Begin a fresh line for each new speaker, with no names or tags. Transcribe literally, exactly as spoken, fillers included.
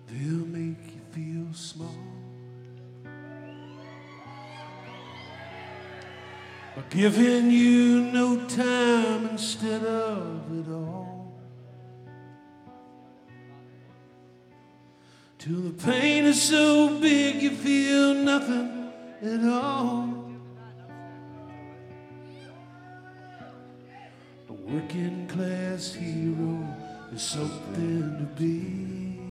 They'll make you feel small by giving you no time instead of it all, till the pain is so big you feel nothing at all. A working class hero is something to be.